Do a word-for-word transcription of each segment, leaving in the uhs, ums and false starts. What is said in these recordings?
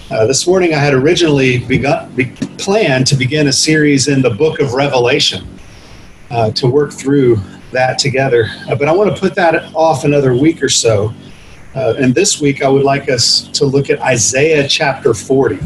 Uh, this morning I had originally begun, be, planned to begin a series in the book of Revelation uh, to work through that together. Uh, but I want to put that off another week or so. Uh, and this week I would like us to look at Isaiah chapter forty.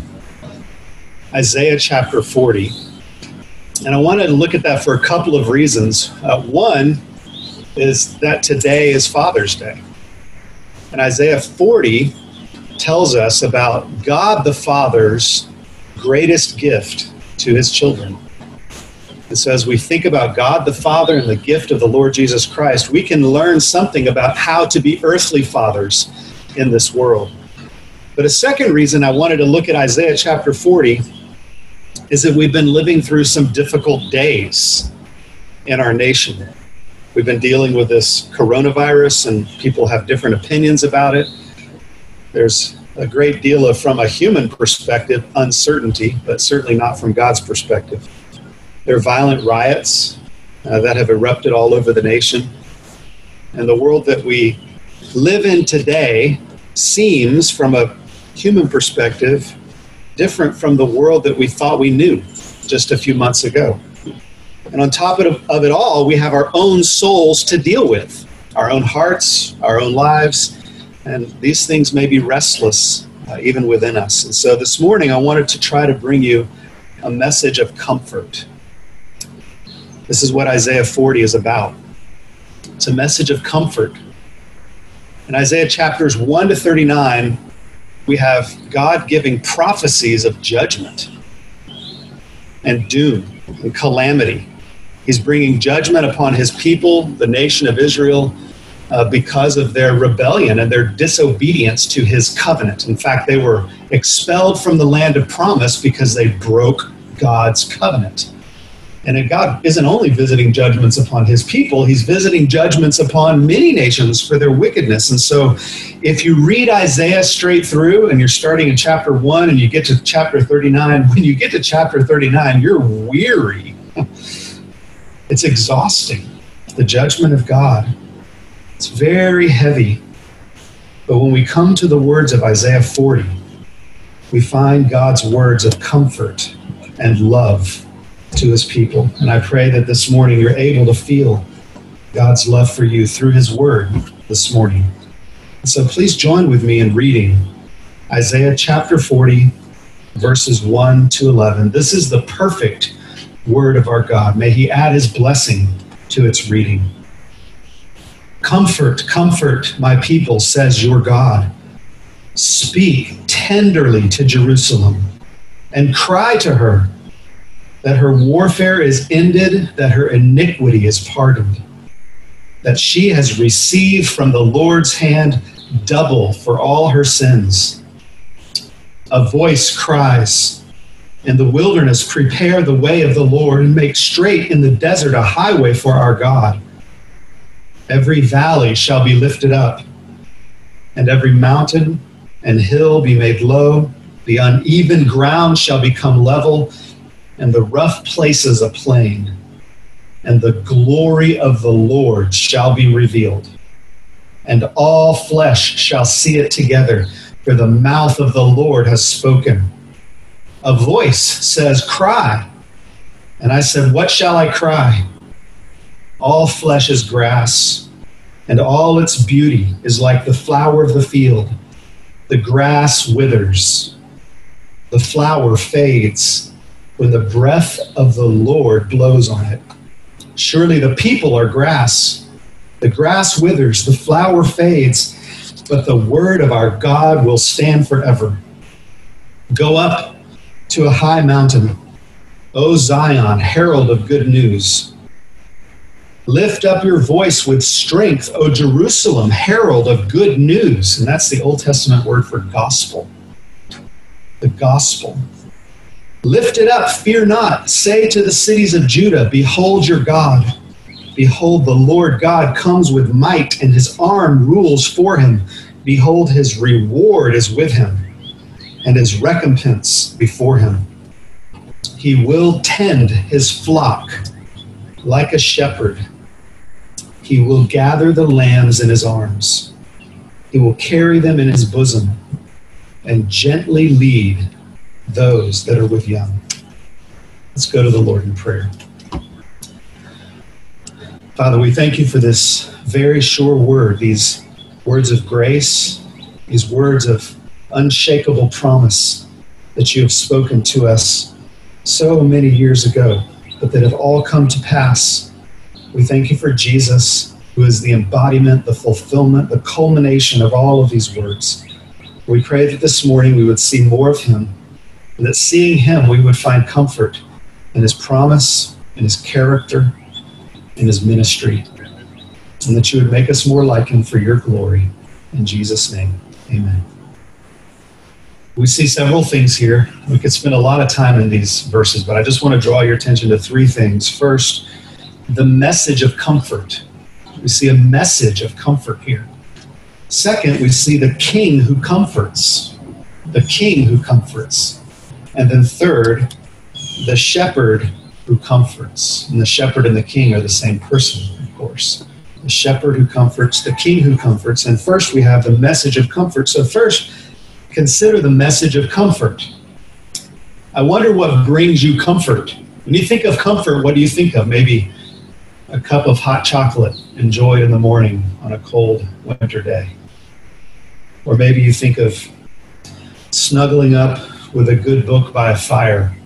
Isaiah chapter forty. And I wanted to look at that for a couple of reasons. Uh, one is that today is Father's Day. And Isaiah forty tells us about God the Father's greatest gift to his children. And so as we think about God the Father and the gift of the Lord Jesus Christ, we can learn something about how to be earthly fathers in this world. But a second reason I wanted to look at Isaiah chapter forty is that we've been living through some difficult days in our nation. We've been dealing with this coronavirus, and people have different opinions about it. There's a great deal of, from a human perspective, uncertainty, but certainly not from God's perspective. There are violent riots uh, that have erupted all over the nation. And the world that we live in today seems, from a human perspective, different from the world that we thought we knew just a few months ago. And on top of, of it all, we have our own souls to deal with, our own hearts, our own lives. And these things may be restless uh, even within us. And so this morning I wanted to try to bring you a message of comfort. This is what Isaiah forty is about. It's a message of comfort. In Isaiah chapters one to thirty-nine, we have God giving prophecies of judgment and doom and calamity. He's bringing judgment upon his people, the nation of Israel, Uh, because of their rebellion and their disobedience to his covenant. In fact, they were expelled from the land of promise because they broke God's covenant. And God isn't only visiting judgments upon his people, he's visiting judgments upon many nations for their wickedness. And so if you read Isaiah straight through and you're starting in chapter one and you get to chapter thirty-nine, when you get to chapter thirty-nine, you're weary. It's exhausting, the judgment of God. It's very heavy. But when we come to the words of Isaiah forty, we find God's words of comfort and love to his people. And I pray that this morning you're able to feel God's love for you through his word this morning. And so please join with me in reading Isaiah chapter forty, verses one to eleven. This is the perfect word of our God. May he add his blessing to its reading. Comfort, comfort my people, says your God. Speak tenderly to Jerusalem and cry to her that her warfare is ended, that her iniquity is pardoned, that she has received from the Lord's hand double for all her sins. A voice cries, in the wilderness, prepare the way of the Lord and make straight in the desert a highway for our God. Every valley shall be lifted up, and every mountain and hill be made low. The uneven ground shall become level, and the rough places a plain. And the glory of the Lord shall be revealed, and all flesh shall see it together, for the mouth of the Lord has spoken. A voice says, cry. And I said, what shall I cry? All flesh is grass, and all its beauty is like the flower of the field. The grass withers, the flower fades when the breath of the Lord blows on it. Surely the people are grass. The grass withers, the flower fades, but the word of our God will stand forever. Go up to a high mountain, O Zion, herald of good news. Lift up your voice with strength, O Jerusalem, herald of good news. And that's the Old Testament word for gospel. The gospel. Lift it up, fear not. Say to the cities of Judah, behold your God. Behold, the Lord God comes with might, and his arm rules for him. Behold, his reward is with him, and his recompense before him. He will tend his flock like a shepherd. He will gather the lambs in his arms. He will carry them in his bosom and gently lead those that are with young. Let's go to the Lord in prayer. Father, we thank you for this very sure word, these words of grace, these words of unshakable promise that you have spoken to us so many years ago, but that have all come to pass. We thank you for Jesus, who is the embodiment, the fulfillment, the culmination of all of these words. We pray that this morning we would see more of him, and that seeing him we would find comfort in his promise, in his character, in his ministry, and that you would make us more like him for your glory. In Jesus' name, amen. We see several things here. We could spend a lot of time in these verses, but I just want to draw your attention to three things. First, the message of comfort. We see a message of comfort here. Second, we see the king who comforts. The king who comforts. And then third, the shepherd who comforts. And the shepherd and the king are the same person, of course. The shepherd who comforts, the king who comforts. And first we have the message of comfort. So first, consider the message of comfort. I wonder what brings you comfort. When you think of comfort, what do you think of? Maybe a cup of hot chocolate enjoyed in the morning on a cold winter day. Or maybe you think of snuggling up with a good book by a fire.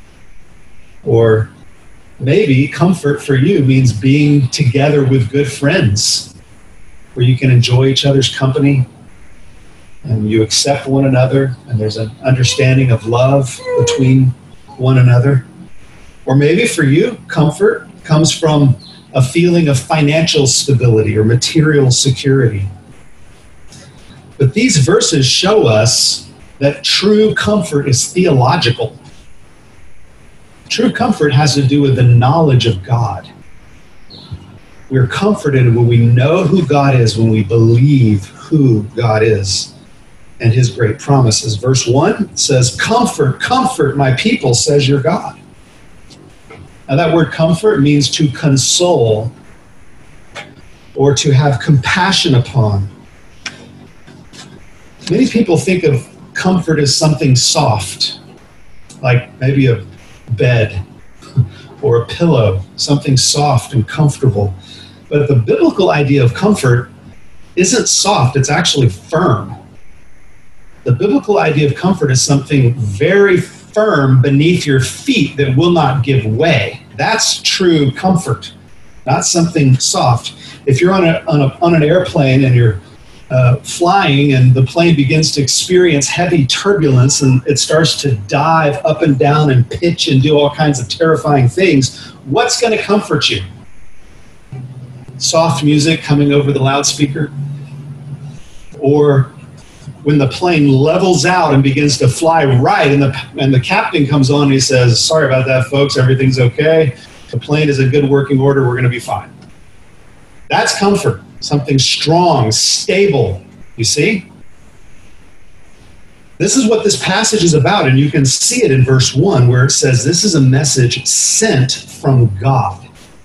Or maybe comfort for you means being together with good friends, where you can enjoy each other's company and you accept one another and there's an understanding of love between one another. Or maybe for you, comfort comes from a feeling of financial stability or material security. But these verses show us that true comfort is theological. True comfort has to do with the knowledge of God. We're comforted when we know who God is, when we believe who God is and his great promises. Verse one says, "Comfort, comfort my people, says your God." Now that word comfort means to console or to have compassion upon. Many people think of comfort as something soft, like maybe a bed or a pillow, something soft and comfortable. But the biblical idea of comfort isn't soft, it's actually firm. The biblical idea of comfort is something very firm beneath your feet that will not give way. That's true comfort, not something soft. If you're on, a, on, a, on an airplane and you're uh, flying and the plane begins to experience heavy turbulence and it starts to dive up and down and pitch and do all kinds of terrifying things, what's going to comfort you? Soft music coming over the loudspeaker? Or when the plane levels out and begins to fly right and the, and the captain comes on and he says, "Sorry about that, folks, everything's okay. The plane is in good working order, we're going to be fine." That's comfort, something strong, stable, you see? This is what this passage is about, and you can see it in verse one where it says this is a message sent from God.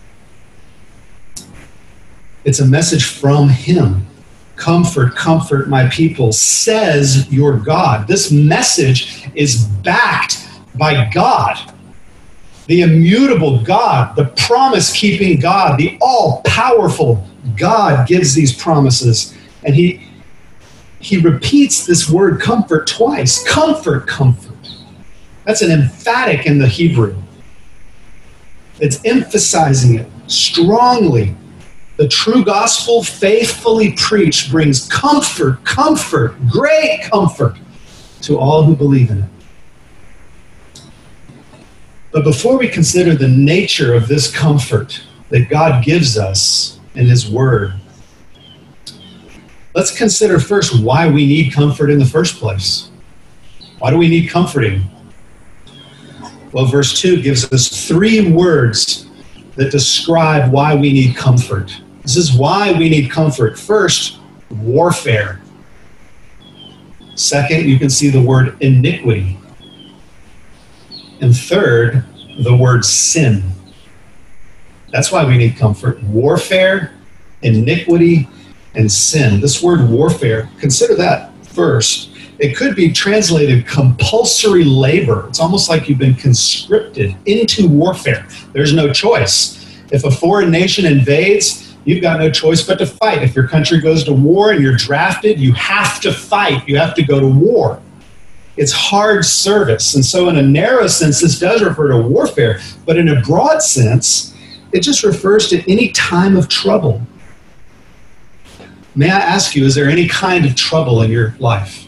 It's a message from him. Comfort, comfort my people, says your God. This message is backed by God, the immutable God, the promise-keeping God, the all-powerful God gives these promises. And he, he repeats this word comfort twice. Comfort, comfort. That's an emphatic in the Hebrew. It's emphasizing it strongly. The true gospel, faithfully preached, brings comfort, comfort, great comfort to all who believe in it. But before we consider the nature of this comfort that God gives us in his word, let's consider first why we need comfort in the first place. Why do we need comforting? Well, verse two gives us three words that describe why we need comfort. This is why we need comfort. First, warfare. Second, you can see the word iniquity. And third, the word sin. That's why we need comfort. Warfare, iniquity, and sin. This word warfare, consider that first. It could be translated compulsory labor. It's almost like you've been conscripted into warfare. There's no choice. If a foreign nation invades, you've got no choice but to fight. If your country goes to war and you're drafted, you have to fight. You have to go to war. It's hard service. And so in a narrow sense, this does refer to warfare. But in a broad sense, it just refers to any time of trouble. May I ask you, is there any kind of trouble in your life?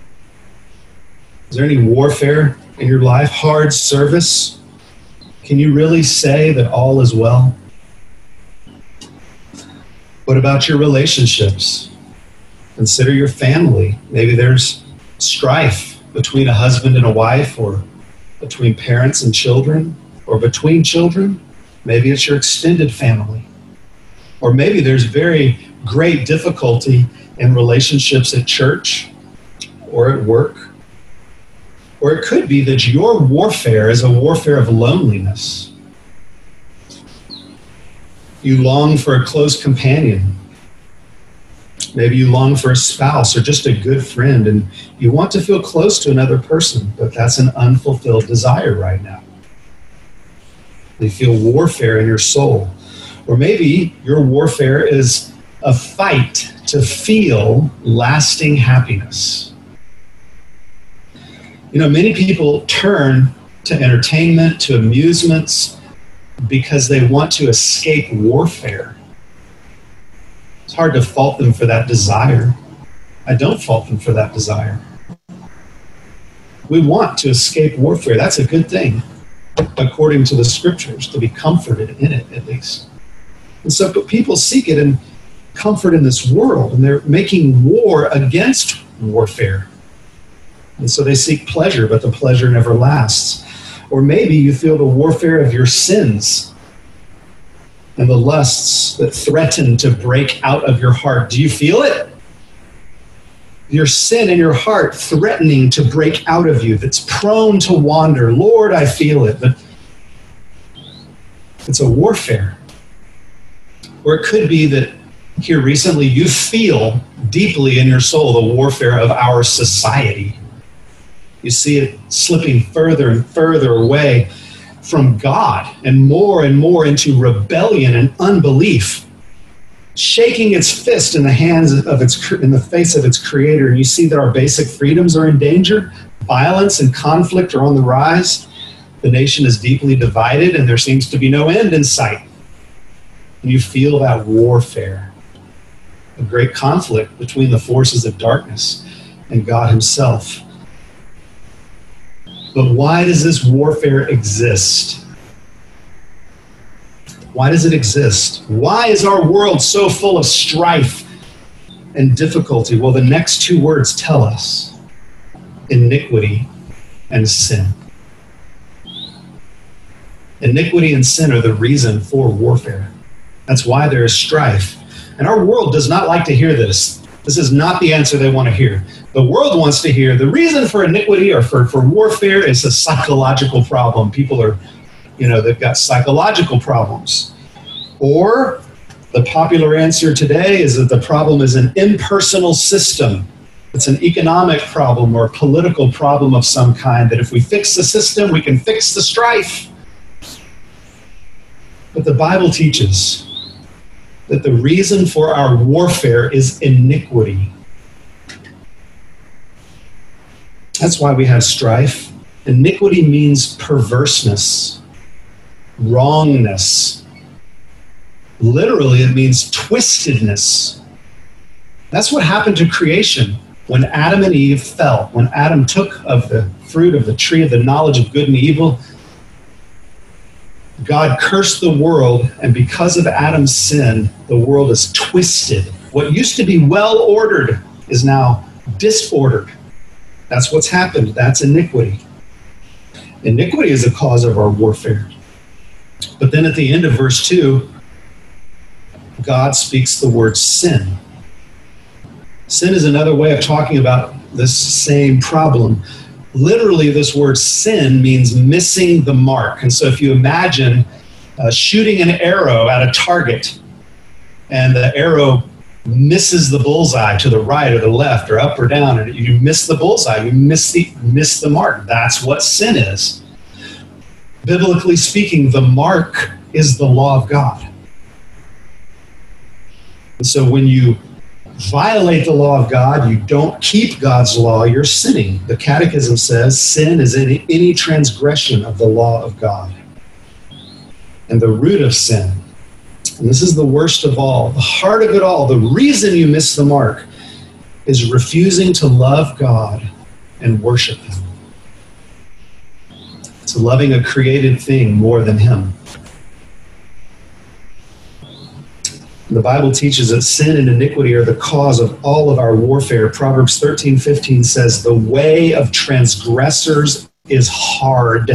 Is there any warfare in your life? Hard service? Can you really say that all is well? What about your relationships? Consider your family. Maybe there's strife between a husband and a wife, or between parents and children, or between children. Maybe it's your extended family. Or maybe there's very great difficulty in relationships at church or at work. Or it could be that your warfare is a warfare of loneliness. You long for a close companion. Maybe you long for a spouse or just a good friend, and you want to feel close to another person, but that's an unfulfilled desire right now. You feel warfare in your soul. Or maybe your warfare is a fight to feel lasting happiness. You know, many people turn to entertainment, to amusements, because they want to escape warfare. It's hard to fault them for that desire. I don't fault them for that desire. We want to escape warfare. That's a good thing, according to the scriptures, to be comforted in it at least. And so but people seek it and comfort in this world, and they're making war against warfare. And so they seek pleasure, but the pleasure never lasts. Or maybe you feel the warfare of your sins and the lusts that threaten to break out of your heart. Do you feel it? Your sin in your heart threatening to break out of you, that's prone to wander. Lord, I feel it, but it's a warfare. Or it could be that here recently you feel deeply in your soul the warfare of our society. You see it slipping further and further away from God and more and more into rebellion and unbelief, shaking its fist in the hands of its in the face of its creator. And you see that our basic freedoms are in danger. Violence and conflict are on the rise. The nation is deeply divided, and there seems to be no end in sight. And you feel that warfare, a great conflict between the forces of darkness and God himself. But why does this warfare exist? Why does it exist? Why is our world so full of strife and difficulty? Well, the next two words tell us: iniquity and sin. Iniquity and sin are the reason for warfare. That's why there is strife. And our world does not like to hear this. This is not the answer they want to hear. The world wants to hear the reason for iniquity or for, for warfare is a psychological problem. People are, you know, they've got psychological problems. Or the popular answer today is that the problem is an impersonal system. It's an economic problem or a political problem of some kind, that if we fix the system, we can fix the strife. But the Bible teaches that the reason for our warfare is iniquity. That's why we have strife. Iniquity means perverseness, wrongness. Literally, it means twistedness. That's what happened to creation when Adam and Eve fell. When Adam took of the fruit of the tree of the knowledge of good and evil, God cursed the world, and because of Adam's sin, the world is twisted. What used to be well ordered is now disordered. That's what's happened. That's iniquity. Iniquity is the cause of our warfare. But then at the end of verse two, God speaks the word sin. Sin is another way of talking about this same problem. Literally, this word sin means missing the mark. And so if you imagine uh, shooting an arrow at a target, and the arrow misses the bullseye to the right or the left or up or down, and you miss the bullseye, you miss the, miss the mark. That's what sin is. Biblically speaking, the mark is the law of God. And so when you violate the law of God, you don't keep God's law, you're sinning. The Catechism says sin is any, any transgression of the law of God. And the root of sin, and this is the worst of all, the heart of it all, the reason you miss the mark is refusing to love God and worship Him. It's loving a created thing more than Him. The Bible teaches that sin and iniquity are the cause of all of our warfare. Proverbs thirteen fifteen says, "The way of transgressors is hard."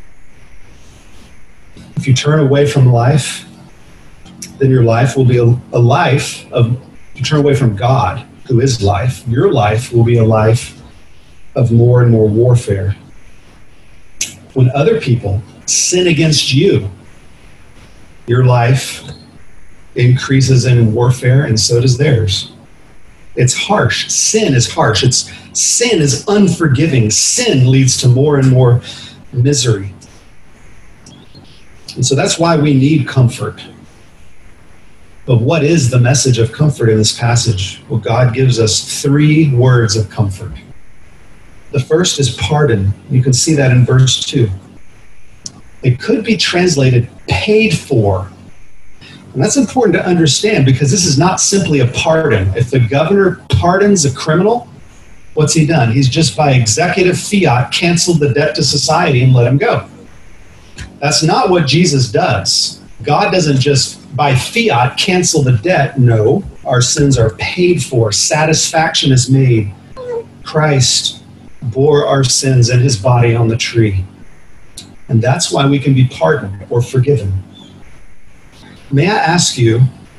If you turn away from life, then your life will be a, a life of, if you turn away from God, who is life, your life will be a life of more and more warfare. When other people sin against you, your life increases in warfare, and so does theirs. It's harsh. Sin is harsh. It's sin is unforgiving. Sin leads to more and more misery. And so that's why we need comfort. But what is the message of comfort in this passage? Well, God gives us three words of comfort. The first is pardon. You can see that in verse two. It could be translated paid for. And that's important to understand, because this is not simply a pardon. If the governor pardons a criminal, what's he done? He's just by executive fiat canceled the debt to society and let him go. That's not what Jesus does. God doesn't just by fiat cancel the debt. No, our sins are paid for. Satisfaction is made. Christ bore our sins in His body on the tree. And that's why we can be pardoned or forgiven. May I ask you,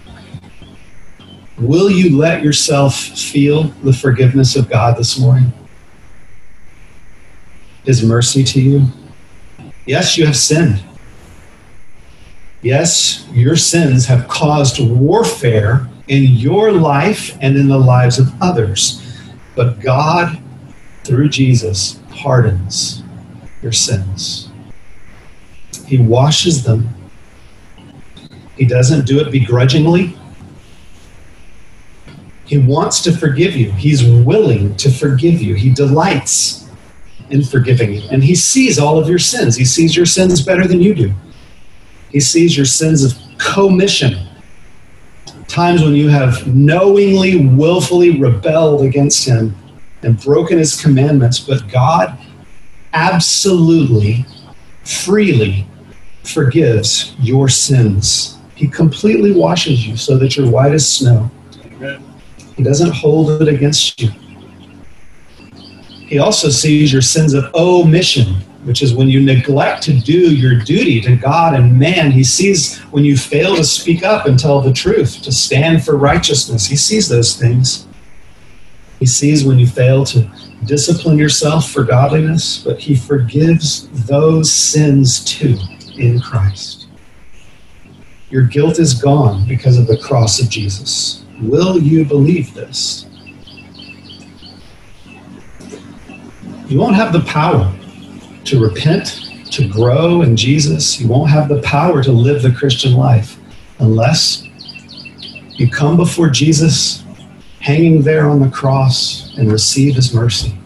will you let yourself feel the forgiveness of God this morning? His mercy to you? Yes, you have sinned. Yes, your sins have caused warfare in your life and in the lives of others. But God, through Jesus, pardons your sins. He washes them. He doesn't do it begrudgingly. He wants to forgive you. He's willing to forgive you. He delights in forgiving you. And He sees all of your sins. He sees your sins better than you do. He sees your sins of commission. Times when you have knowingly, willfully rebelled against Him and broken His commandments. But God absolutely, freely forgives your sins. He completely washes you so that you're white as snow. Amen. He doesn't hold it against you. He also sees your sins of omission, which is when you neglect to do your duty to God and man. He sees when you fail to speak up and tell the truth, to stand for righteousness. He sees those things. He sees when you fail to discipline yourself for godliness, but He forgives those sins too in Christ. Your guilt is gone because of the cross of Jesus. Will you believe this? You won't have the power to repent, to grow in Jesus. You won't have the power to live the Christian life unless you come before Jesus hanging there on the cross and receive His mercy.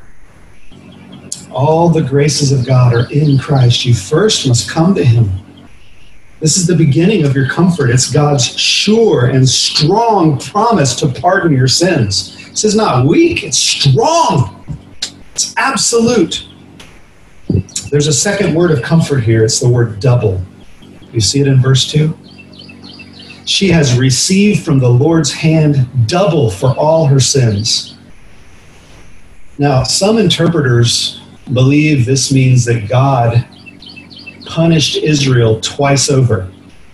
All the graces of God are in Christ. You first must come to Him. This is the beginning of your comfort. It's God's sure and strong promise to pardon your sins. This is not weak, it's strong. It's absolute. There's a second word of comfort here. It's the word double. You see it in verse two? She has received from the Lord's hand double for all her sins. Now, some interpreters believe this means that God punished Israel twice over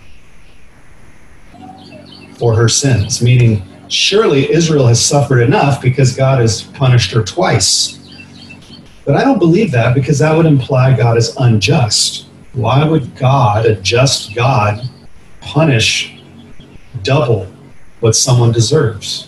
for her sins, meaning surely Israel has suffered enough because God has punished her twice. But I don't believe that, because that would imply God is unjust. Why would God, a just God, punish double what someone deserves.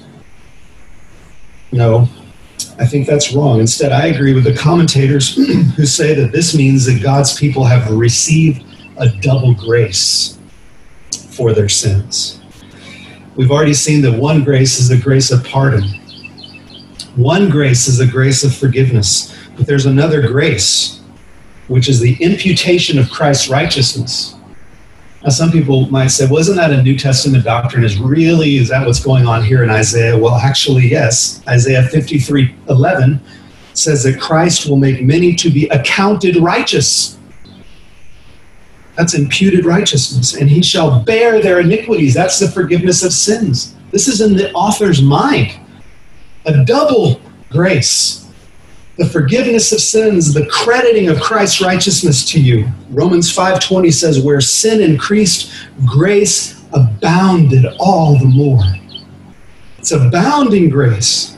No, I think that's wrong. Instead, I agree with the commentators who say that this means that God's people have received a double grace for their sins. We've already seen that one grace is the grace of pardon. One grace is the grace of forgiveness. But there's another grace, which is the imputation of Christ's righteousness. Now, some people might say, well, isn't that a New Testament doctrine? Is really, is that what's going on here in Isaiah? Well, actually, yes. Isaiah fifty-three eleven says that Christ will make many to be accounted righteous. That's imputed righteousness. And he shall bear their iniquities. That's the forgiveness of sins. This is in the author's mind. A double grace. The forgiveness of sins, the crediting of Christ's righteousness to you. Romans five twenty says, where sin increased, grace abounded all the more. It's abounding grace.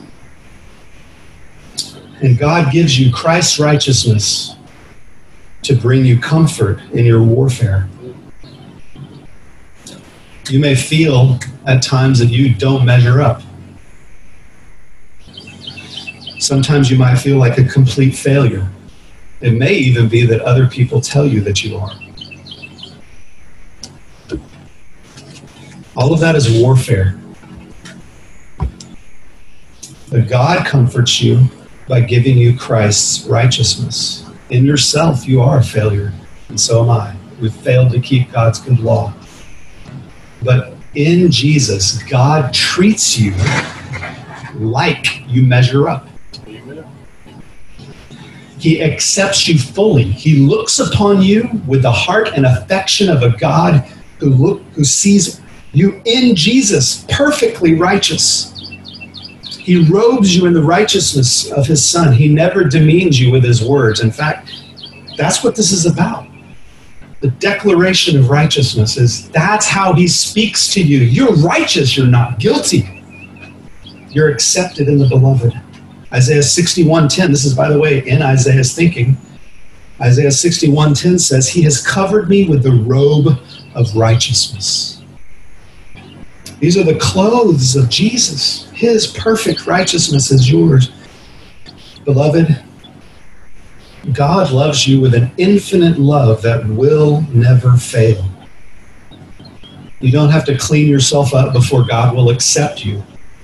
And God gives you Christ's righteousness to bring you comfort in your warfare. You may feel at times that you don't measure up. Sometimes you might feel like a complete failure. It may even be that other people tell you that you are. All of that is warfare. But God comforts you by giving you Christ's righteousness. In yourself, you are a failure, and so am I. We've failed to keep God's good law. But in Jesus, God treats you like you measure up. He accepts you fully. He looks upon you with the heart and affection of a God who look, who sees you in Jesus, perfectly righteous. He robes you in the righteousness of his Son. He never demeans you with his words. In fact, that's what this is about. The declaration of righteousness is that's how he speaks to you. You're righteous. You're not guilty. You're accepted in the beloved. Isaiah sixty-one ten, this is, by the way, in Isaiah's thinking. Isaiah sixty-one ten says, he has covered me with the robe of righteousness. These are the clothes of Jesus. His perfect righteousness is yours. Beloved, God loves you with an infinite love that will never fail. You don't have to clean yourself up before God will accept you.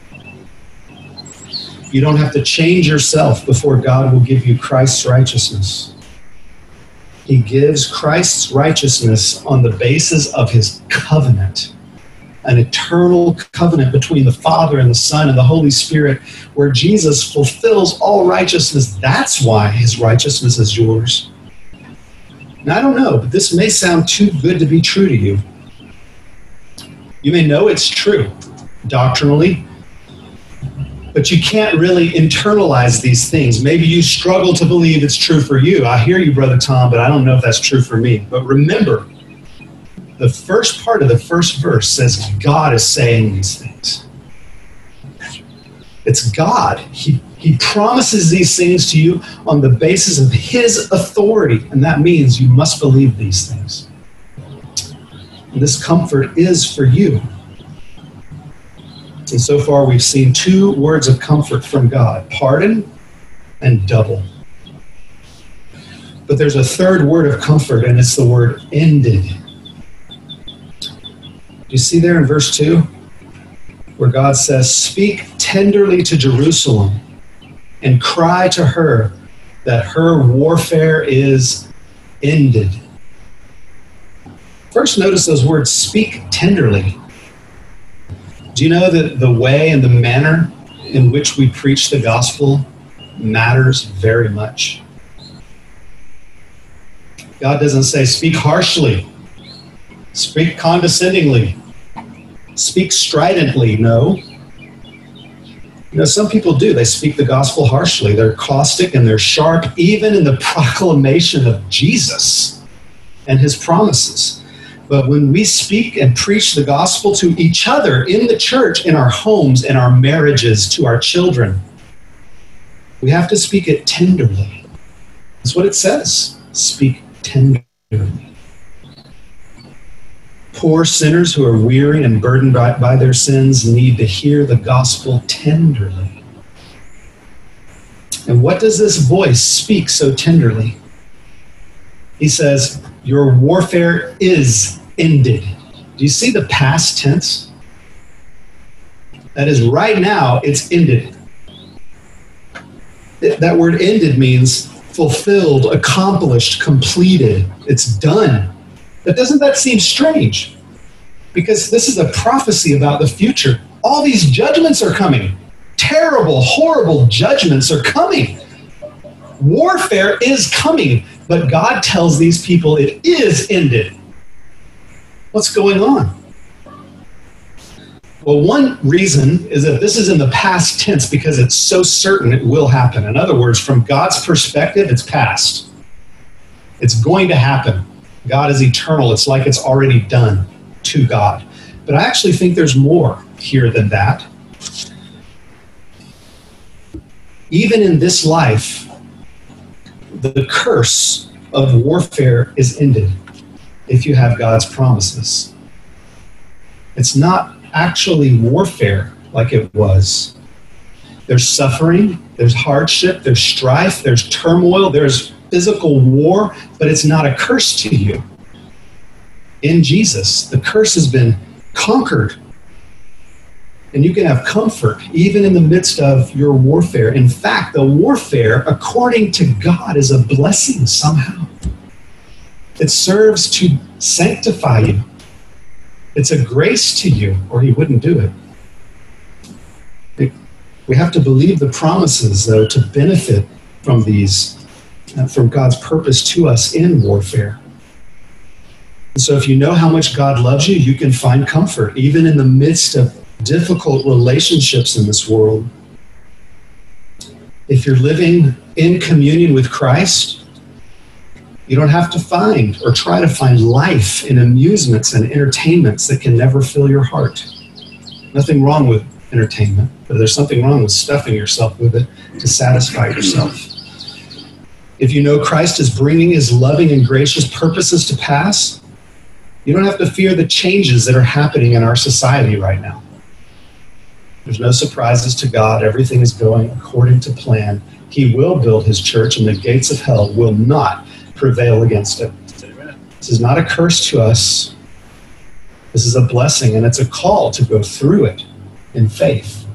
You don't have to change yourself before God will give you Christ's righteousness. He gives Christ's righteousness on the basis of his covenant, an eternal covenant between the Father and the Son and the Holy Spirit, where Jesus fulfills all righteousness. That's why his righteousness is yours. Now, I don't know, but this may sound too good to be true to you. You may know it's true doctrinally, but you can't really internalize these things. Maybe you struggle to believe it's true for you. I hear you, Brother Tom, but I don't know if that's true for me. But remember, the first part of the first verse says God is saying these things. It's God. He, he promises these things to you on the basis of his authority, and that means you must believe these things. And this comfort is for you. And so far, we've seen two words of comfort from God, pardon and double. But there's a third word of comfort, and it's the word ended. Do you see there in verse two, where God says, speak tenderly to Jerusalem and cry to her that her warfare is ended. First, notice those words, speak tenderly. Do you know that the way and the manner in which we preach the gospel matters very much? God doesn't say, speak harshly, speak condescendingly, speak stridently. No. You know, some people do. They speak the gospel harshly. They're caustic and they're sharp, even in the proclamation of Jesus and his promises. But when we speak and preach the gospel to each other in the church, in our homes, in our marriages, to our children, we have to speak it tenderly. That's what it says. Speak tenderly. Poor sinners who are weary and burdened by, by their sins need to hear the gospel tenderly. And what does this voice speak so tenderly? He says, your warfare is ended. Do you see the past tense? That is, right now, it's ended. That word ended means fulfilled, accomplished, completed. It's done. But doesn't that seem strange? Because this is a prophecy about the future. All these judgments are coming. Terrible, horrible judgments are coming. Warfare is coming, but God tells these people it is ended. What's going on? Well, one reason is that this is in the past tense because it's so certain it will happen. In other words, from God's perspective, it's past. It's going to happen. God is eternal. It's like it's already done to God. But I actually think there's more here than that. Even in this life, the curse of warfare is ended if you have God's promises. It's not actually warfare like it was. There's suffering, there's hardship, there's strife, there's turmoil, there's physical war, but it's not a curse to you. In Jesus, the curse has been conquered. And you can have comfort even in the midst of your warfare. In fact, the warfare, according to God, is a blessing somehow. It serves to sanctify you. It's a grace to you, or he wouldn't do it. it. We have to believe the promises, though, to benefit from these, uh, from God's purpose to us in warfare. And so if you know how much God loves you, you can find comfort, even in the midst of difficult relationships in this world. If you're living in communion with Christ, you don't have to find or try to find life in amusements and entertainments that can never fill your heart. Nothing wrong with entertainment, but there's something wrong with stuffing yourself with it to satisfy yourself. If you know Christ is bringing his loving and gracious purposes to pass, you don't have to fear the changes that are happening in our society right now. There's no surprises to God. Everything is going according to plan. He will build his church, and the gates of hell will not prevail against it. This is not a curse to us. This is a blessing, and it's a call to go through it in faith.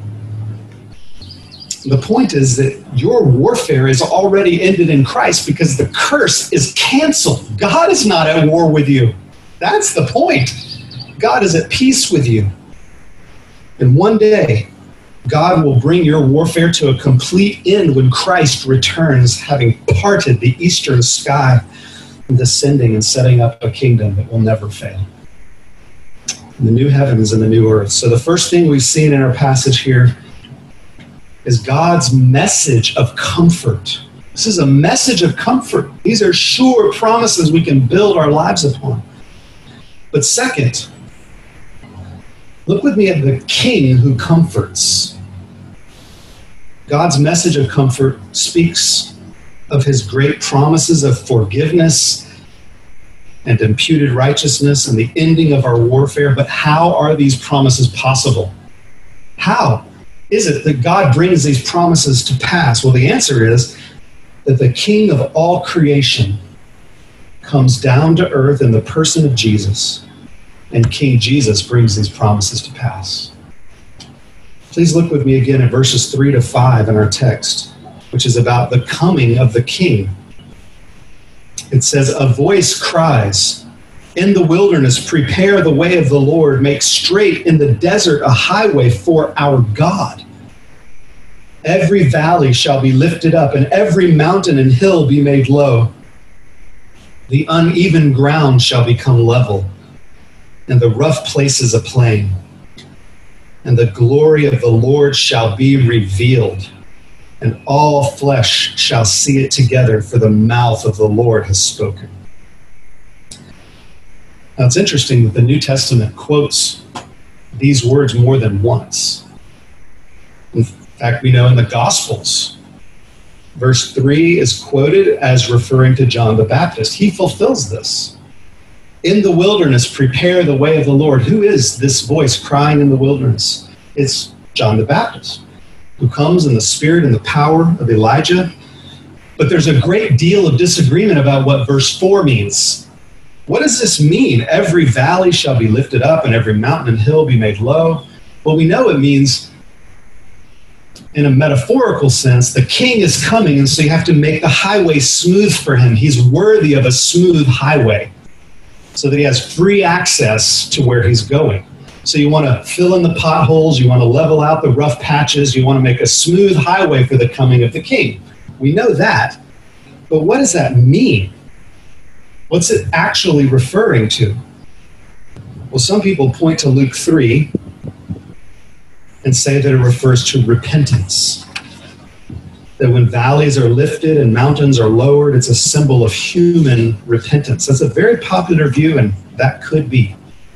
The point is that your warfare is already ended in Christ because the curse is canceled. God is not at war with you. That's the point. God is at peace with you. And one day, God will bring your warfare to a complete end when Christ returns, having parted the eastern sky and descending and setting up a kingdom that will never fail. The new heavens and the new earth. So the first thing we've seen in our passage here is God's message of comfort. This is a message of comfort. These are sure promises we can build our lives upon. But second, look with me at the King who comforts. God's message of comfort speaks of his great promises of forgiveness and imputed righteousness and the ending of our warfare. But how are these promises possible? How is it that God brings these promises to pass? Well, the answer is that the King of all creation comes down to earth in the person of Jesus, and King Jesus brings these promises to pass. Please look with me again at verses three to five in our text, which is about the coming of the King. It says, "A voice cries, 'In the wilderness, prepare the way of the Lord. Make straight in the desert a highway for our God. Every valley shall be lifted up, and every mountain and hill be made low. The uneven ground shall become level, and the rough places a plain. And the glory of the Lord shall be revealed, and all flesh shall see it together, for the mouth of the Lord has spoken.'" Now it's interesting that the New Testament quotes these words more than once. In fact, we know in the Gospels, verse three is quoted as referring to John the Baptist. He fulfills this. In the wilderness, prepare the way of the Lord. Who is this voice crying in the wilderness? It's John the Baptist, who comes in the spirit and the power of Elijah. But there's a great deal of disagreement about what verse four means. What does this mean? Every valley shall be lifted up and every mountain and hill be made low. Well, we know it means, in a metaphorical sense, the king is coming, and so you have to make the highway smooth for him. He's worthy of a smooth highway so that he has free access to where he's going. So you want to fill in the potholes, you want to level out the rough patches, you want to make a smooth highway for the coming of the king. We know that, but what does that mean? What's it actually referring to? Well, some people point to Luke three and say that it refers to repentance. That when valleys are lifted and mountains are lowered, it's a symbol of human repentance. That's a very popular view, and that could be.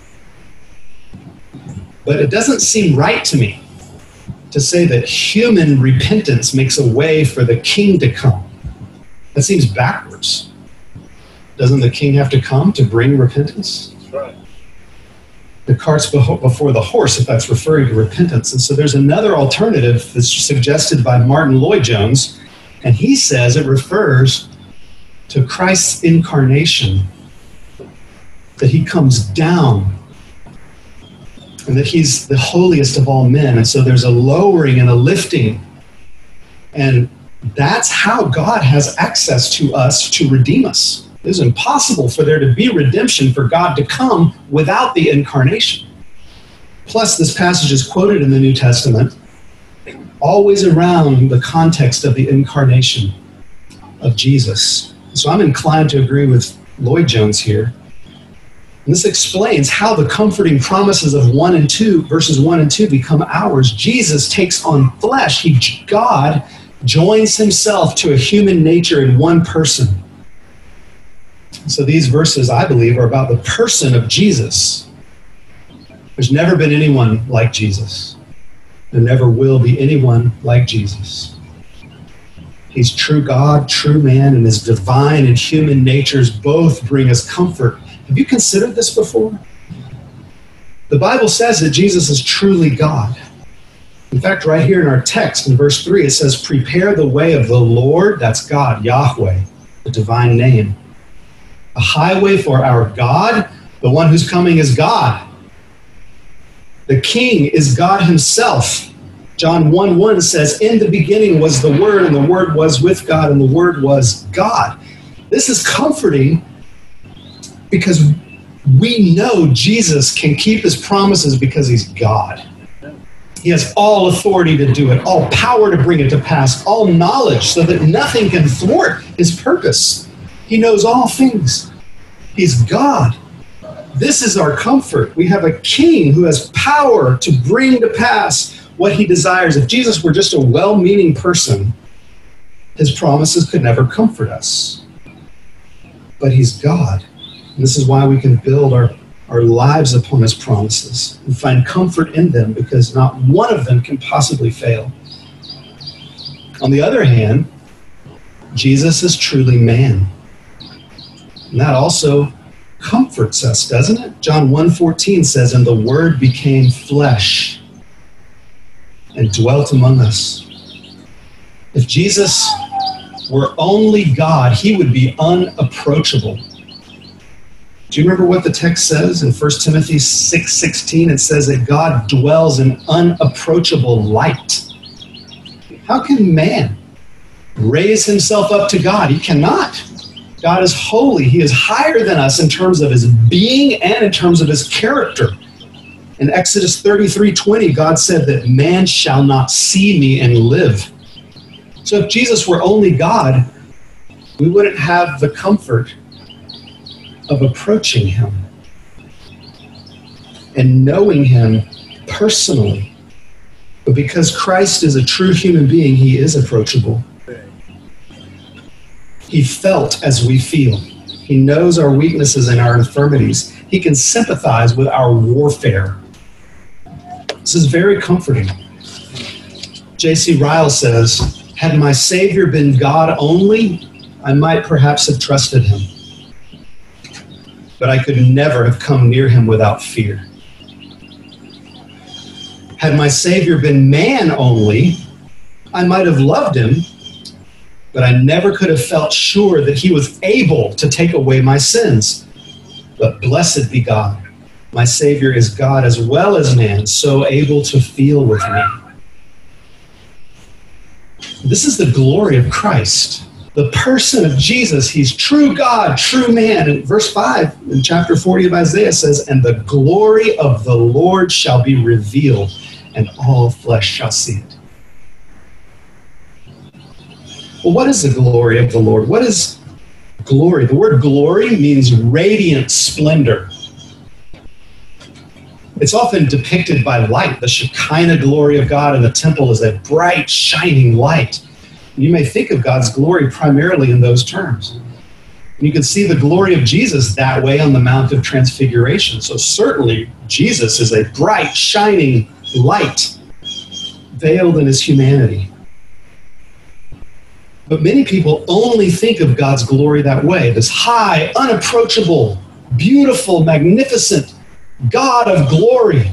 But it doesn't seem right to me to say that human repentance makes a way for the king to come. That seems backwards. Doesn't the king have to come to bring repentance? That's right. The cart's before the horse, if that's referring to repentance. And so there's another alternative that's suggested by Martin Lloyd-Jones, and he says it refers to Christ's incarnation, that he comes down, and that he's the holiest of all men. And so there's a lowering and a lifting. And that's how God has access to us to redeem us. It is impossible for there to be redemption, for God to come without the incarnation. Plus, this passage is quoted in the New Testament, always around the context of the incarnation of Jesus. So I'm inclined to agree with Lloyd-Jones here. And this explains how the comforting promises of one and two, verses one and two, become ours. Jesus takes on flesh. He, God joins himself to a human nature in one person. So these verses, I believe, are about the person of Jesus. There's never been anyone like Jesus. There never will be anyone like Jesus. He's true God, true man, and his divine and human natures both bring us comfort. Have you considered this before? The Bible says that Jesus is truly God. In fact, right here in our text, in verse three, it says, prepare the way of the Lord, that's God, Yahweh, the divine name. A highway for our God, the one who's coming is God. The King is God himself. John one one says, in the beginning was the Word, and the Word was with God, and the Word was God. This is comforting because we know Jesus can keep his promises because he's God. He has all authority to do it, all power to bring it to pass, all knowledge so that nothing can thwart his purpose. He knows all things. He's God. This is our comfort. We have a king who has power to bring to pass what he desires. If Jesus were just a well-meaning person, his promises could never comfort us. But he's God. And this is why we can build our, our lives upon his promises and find comfort in them, because not one of them can possibly fail. On the other hand, Jesus is truly man. And that also comforts us, doesn't it? John one fourteen says, and the Word became flesh and dwelt among us. If Jesus were only God, he would be unapproachable. Do you remember what the text says in First Timothy six sixteen? It says that God dwells in unapproachable light. How can man raise himself up to God? He cannot. God is holy. He is higher than us in terms of his being and in terms of his character. In Exodus thirty-three twenty, God said that man shall not see me and live. So if Jesus were only God, we wouldn't have the comfort of approaching him and knowing him personally. But because Christ is a true human being, he is approachable. He felt as we feel. He knows our weaknesses and our infirmities. He can sympathize with our warfare. This is very comforting. J C Ryle says, had my Savior been God only, I might perhaps have trusted him. but I could never have come near him without fear. Had my Savior been man only, I might have loved him, but I never could have felt sure that he was able to take away my sins. But blessed be God. My Savior is God as well as man, so able to feel with me. This is the glory of Christ. The person of Jesus, he's true God, true man. And verse five in chapter forty of Isaiah says, and the glory of the Lord shall be revealed, and all flesh shall see it. Well, what is the glory of the Lord? What is glory? The word glory means radiant splendor. It's often depicted by light. The Shekinah glory of God in the temple is a bright, shining light. You may think of God's glory primarily in those terms. You can see the glory of Jesus that way on the Mount of Transfiguration. So certainly Jesus is a bright, shining light, veiled in his humanity. But many people only think of God's glory that way, this high, unapproachable, beautiful, magnificent God of glory.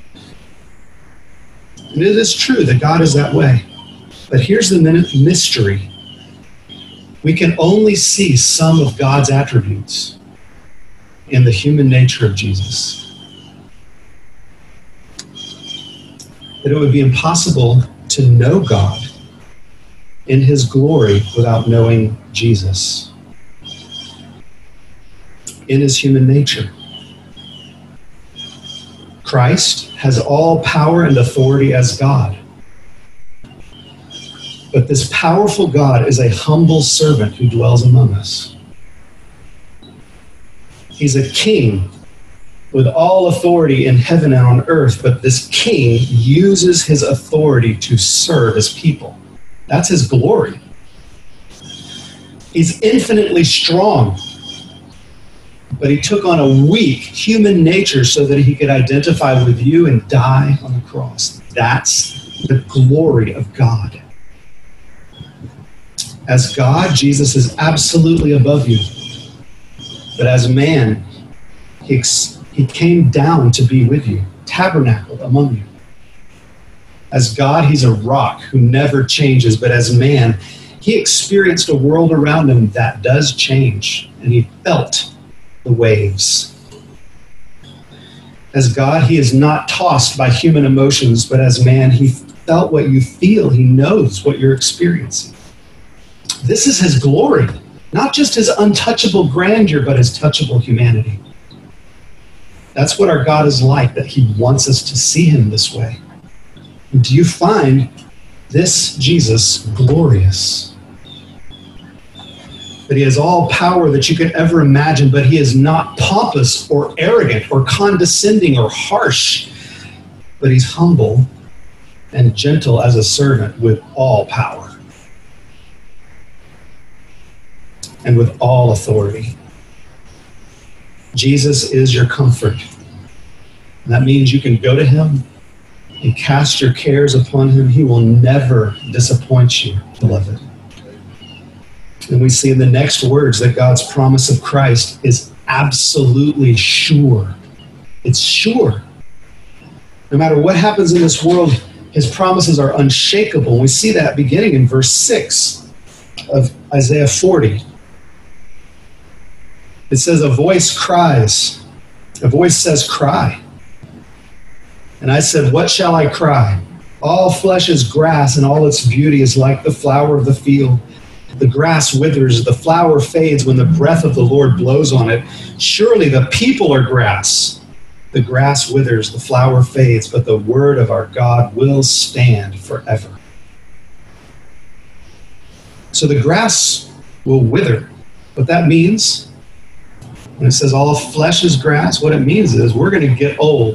And it is true that God is that way. But here's the mystery. We can only see some of God's attributes in the human nature of Jesus. That it would be impossible to know God in his glory without knowing Jesus in his human nature. Christ has all power and authority as God. But this powerful God is a humble servant who dwells among us. He's a king with all authority in heaven and on earth, but this king uses his authority to serve his people. That's his glory. He's infinitely strong, but he took on a weak human nature so that he could identify with you and die on the cross. That's the glory of God. As God, Jesus is absolutely above you. But as man, he, ex- he came down to be with you, tabernacled among you. As God, he's a rock who never changes, but as man, he experienced a world around him that does change, and he felt the waves. As God, he is not tossed by human emotions, but as man, he felt what you feel. He knows what you're experiencing. This is his glory, not just his untouchable grandeur, but his touchable humanity. That's what our God is like, that he wants us to see him this way. Do you find this Jesus glorious? That he has all power that you could ever imagine, but he is not pompous or arrogant or condescending or harsh, but he's humble and gentle as a servant with all power and with all authority. Jesus is your comfort. And that means you can go to him and cast your cares upon him. He will never disappoint you, beloved. And we see in the next words that God's promise of Christ is absolutely sure. It's sure. No matter what happens in this world, his promises are unshakable. We see that beginning in verse six of Isaiah forty. It says, a voice cries. A voice says, cry. And I said, what shall I cry? All flesh is grass, and all its beauty is like the flower of the field. The grass withers, the flower fades when the breath of the Lord blows on it. Surely the people are grass. The grass withers, the flower fades, but the word of our God will stand forever. So the grass will wither. What that means, when it says all flesh is grass, what it means is we're going to get old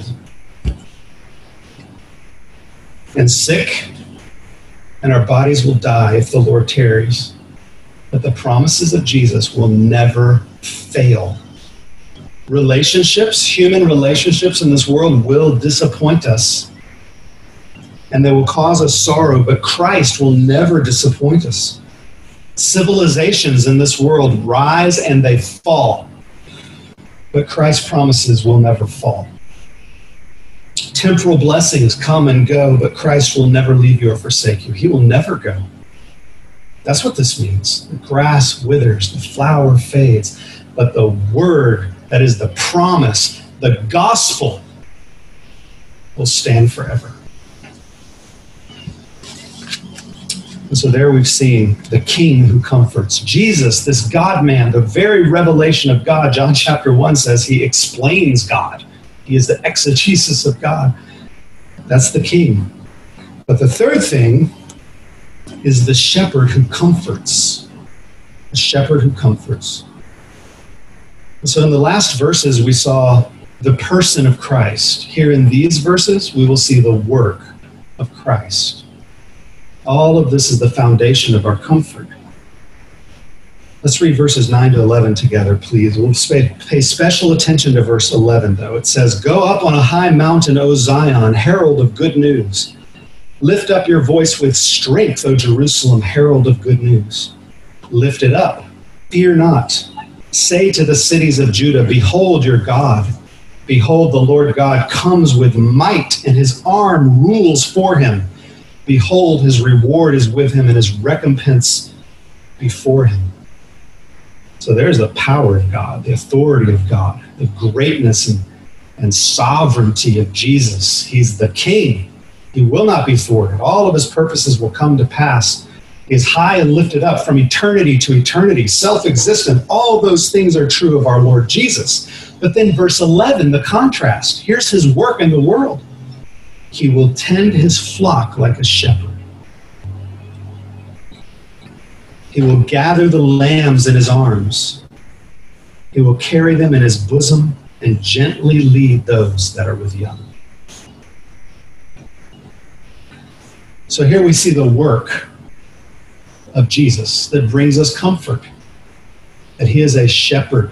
and sick, and our bodies will die if the Lord tarries. But the promises of Jesus will never fail. Relationships, human relationships in this world will disappoint us, and they will cause us sorrow, but Christ will never disappoint us. Civilizations in this world rise and they fall, but Christ's promises will never fall. Temporal blessings come and go, but Christ will never leave you or forsake you. He will never go. That's what this means. The grass withers, the flower fades, but the word, that is the promise, the gospel, will stand forever. And so there we've seen the King who comforts. Jesus, this God-man, the very revelation of God. John chapter one says he explains God. He is the exegesis of God. That's the King. But the third thing is the shepherd who comforts. The shepherd who comforts. And so in the last verses, we saw the person of Christ. Here in these verses, we will see the work of Christ. All of this is the foundation of our comfort. Let's read verses nine to eleven together, please. We'll pay special attention to verse eleven, though. It says, "Go up on a high mountain, O Zion, herald of good news. Lift up your voice with strength, O Jerusalem, herald of good news. Lift it up, fear not. Say to the cities of Judah, behold your God. Behold, the Lord God comes with might, and his arm rules for him. Behold, his reward is with him, and his recompense before him." So there's the power of God, the authority of God, the greatness and, and sovereignty of Jesus. He's the King. He will not be thwarted. All of his purposes will come to pass. He is high and lifted up from eternity to eternity, self-existent. All those things are true of our Lord Jesus. But then verse eleven, the contrast. Here's his work in the world. He will tend his flock like a shepherd. He will gather the lambs in his arms. He will carry them in his bosom and gently lead those that are with young. So here we see the work of Jesus that brings us comfort, that he is a shepherd.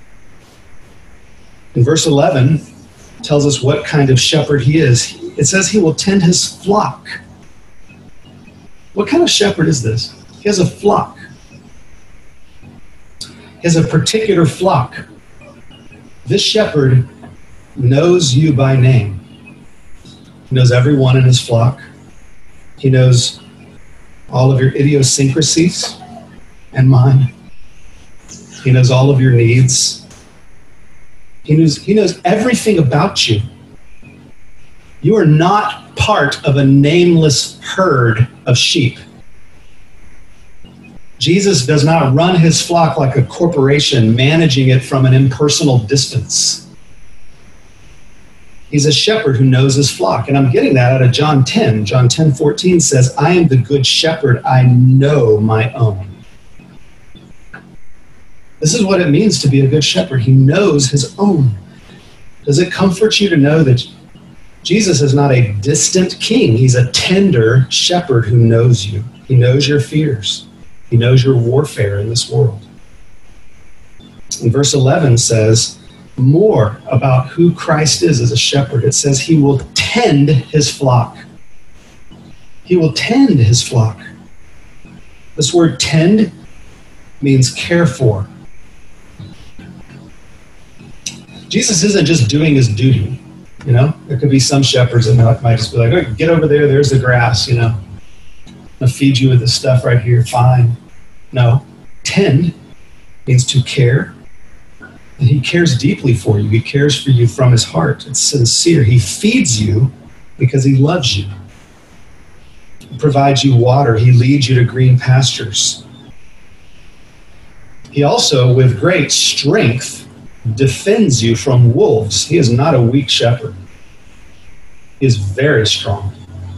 In verse eleven, tells us what kind of shepherd he is. It says he will tend his flock. What kind of shepherd is this? He has a flock. He has a particular flock. This shepherd knows you by name. He knows everyone in his flock. He knows all of your idiosyncrasies and mine. He knows all of your needs. He knows, he knows everything about you. You are not part of a nameless herd of sheep. Jesus does not run his flock like a corporation, managing it from an impersonal distance. He's a shepherd who knows his flock. And I'm getting that out of John ten. John ten fourteen says, "I am the good shepherd. I know my own." This is what it means to be a good shepherd. He knows his own. Does it comfort you to know that Jesus is not a distant king? He's a tender shepherd who knows you. He knows your fears. He knows your warfare in this world. And verse eleven says more about who Christ is as a shepherd. It says he will tend his flock. He will tend his flock. This word tend means care for. Jesus isn't just doing his duty. You know, there could be some shepherds that might just be like, "Oh, get over there, there's the grass, you know. I'll feed you with this stuff right here, fine." No, tend means to care. And he cares deeply for you. He cares for you from his heart. It's sincere. He feeds you because he loves you. He provides you water. He leads you to green pastures. He also, with great strength, defends you from wolves. He is not a weak shepherd. He is very strong.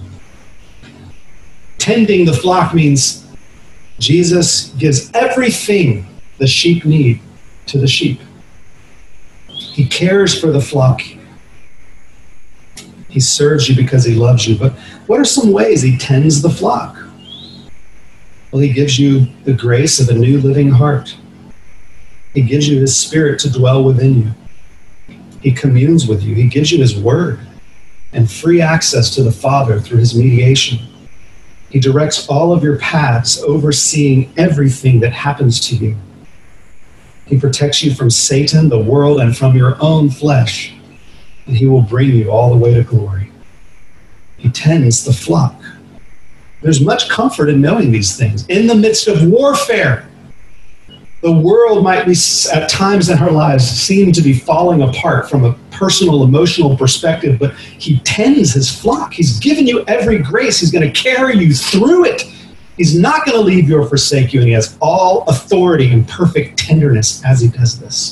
Tending the flock means Jesus gives everything the sheep need to the sheep. He cares for the flock. He serves you because he loves you. But what are some ways he tends the flock? Well, he gives you the grace of a new living heart. He gives you his spirit to dwell within you. He communes with you. He gives you his word and free access to the Father through his mediation. He directs all of your paths, overseeing everything that happens to you. He protects you from Satan, the world, and from your own flesh. And he will bring you all the way to glory. He tends the flock. There's much comfort in knowing these things. In the midst of warfare, the world might be, at times in our lives, seem to be falling apart from a personal, emotional perspective, but he tends his flock. He's given you every grace. He's going to carry you through it. He's not going to leave you or forsake you, and he has all authority and perfect tenderness as he does this.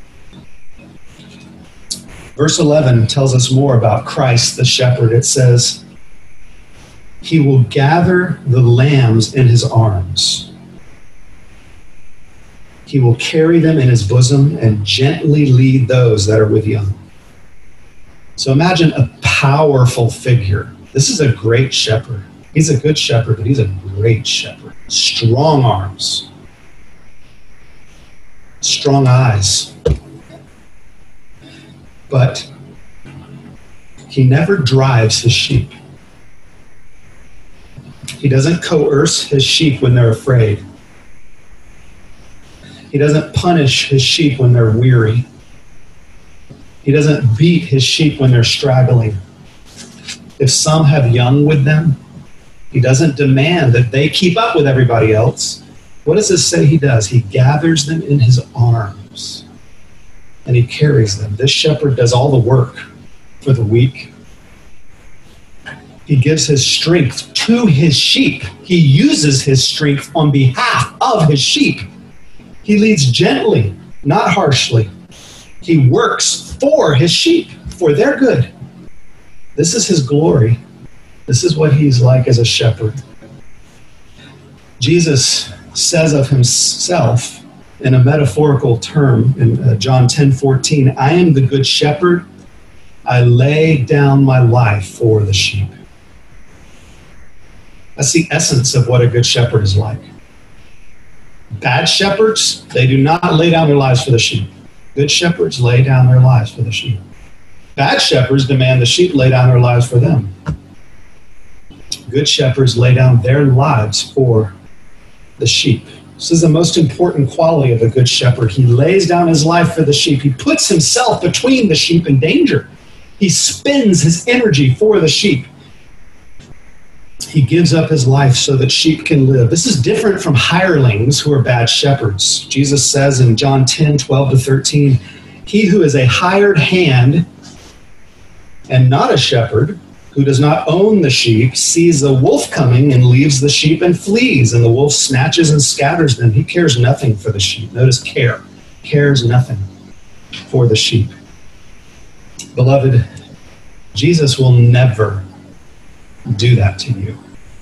Verse eleven tells us more about Christ the shepherd. It says, he will gather the lambs in his arms. He will carry them in his bosom and gently lead those that are with young. So imagine a powerful figure. This is a great shepherd. He's a good shepherd, but he's a great shepherd. Strong arms. Strong eyes. But he never drives his sheep. He doesn't coerce his sheep when they're afraid. He doesn't punish his sheep when they're weary. He doesn't beat his sheep when they're straggling. If some have young with them, he doesn't demand that they keep up with everybody else. What does this say he does? He gathers them in his arms and he carries them. This shepherd does all the work for the weak. He gives his strength to his sheep. He uses his strength on behalf of his sheep. He leads gently, not harshly. He works for his sheep, for their good. This is his glory. This is what he's like as a shepherd. Jesus says of himself in a metaphorical term in uh, John ten fourteen, I am the good shepherd. I lay down my life for the sheep. That's the essence of what a good shepherd is like. Bad shepherds, they do not lay down their lives for the sheep. Good shepherds lay down their lives for the sheep. Bad shepherds demand the sheep lay down their lives for them. Good shepherds lay down their lives for the sheep. This is the most important quality of a good shepherd. He lays down his life for the sheep. He puts himself between the sheep and danger. He spends his energy for the sheep. He gives up his life so that sheep can live. This is different from hirelings who are bad shepherds. Jesus says in John ten, twelve to thirteen, he who is a hired hand and not a shepherd, who does not own the sheep, sees the wolf coming and leaves the sheep and flees, and the wolf snatches and scatters them. He cares nothing for the sheep. Notice care. Cares nothing for the sheep. Beloved, Jesus will never do that to you.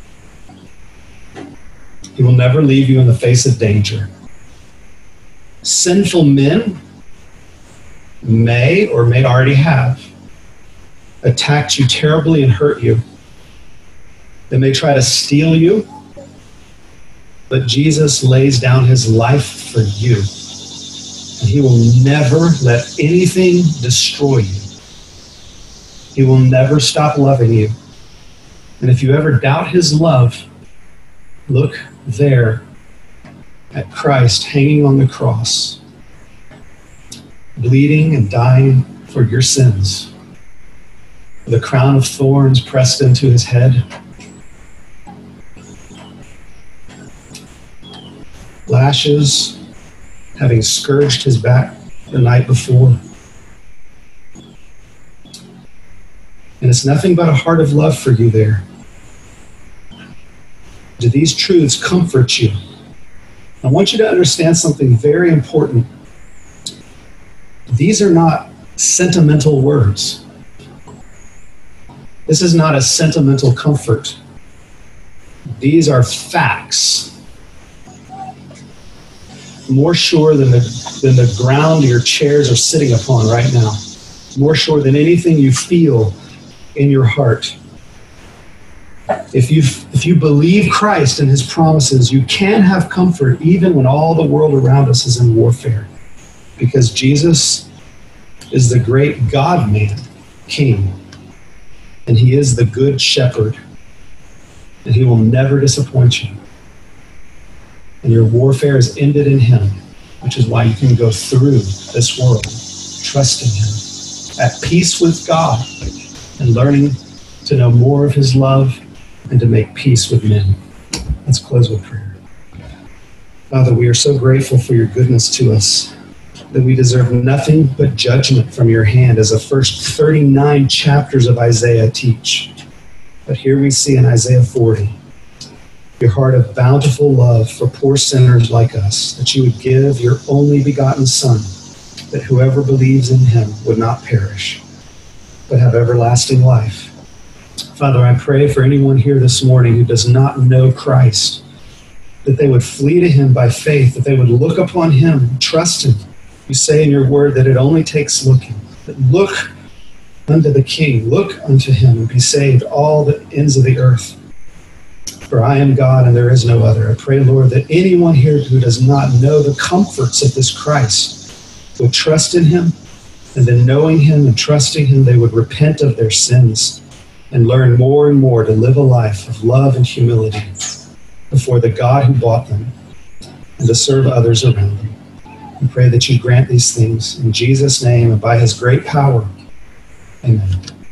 He will never leave you in the face of danger. Sinful men may or may already have attacked you terribly and hurt you. They may try to steal you, but Jesus lays down his life for you. And he will never let anything destroy you. He will never stop loving you. And if you ever doubt his love, look there at Christ hanging on the cross, bleeding and dying for your sins, with a crown of thorns pressed into his head, lashes having scourged his back the night before. And it's nothing but a heart of love for you there. Do these truths comfort you? I want you to understand something very important. These are not sentimental words. This is not a sentimental comfort. These are facts. More sure than the, than the ground your chairs are sitting upon right now. More sure than anything you feel in your heart. If you if you believe Christ and his promises, you can have comfort even when all the world around us is in warfare. Because Jesus is the great God-man, King. And he is the good shepherd. And he will never disappoint you. And your warfare is ended in him. which is why you can go through this world trusting him, at peace with God, and learning to know more of his love and to make peace with men. Let's close with prayer. Father, we are so grateful for your goodness to us, that we deserve nothing but judgment from your hand, as the first thirty-nine chapters of Isaiah teach. But here we see in Isaiah forty, your heart of bountiful love for poor sinners like us, that you would give your only begotten Son, that whoever believes in him would not perish, but have everlasting life. Father, I pray for anyone here this morning who does not know Christ, that they would flee to him by faith, that they would look upon him, trust him. You say in your word that it only takes looking. That look unto the King, look unto him, and be saved, all the ends of the earth. For I am God and there is no other. I pray, Lord, that anyone here who does not know the comforts of this Christ would trust in him, and then knowing him and trusting him, they would repent of their sins and learn more and more to live a life of love and humility before the God who bought them, and to serve others around them. We pray that you grant these things in Jesus' name and by his great power. Amen.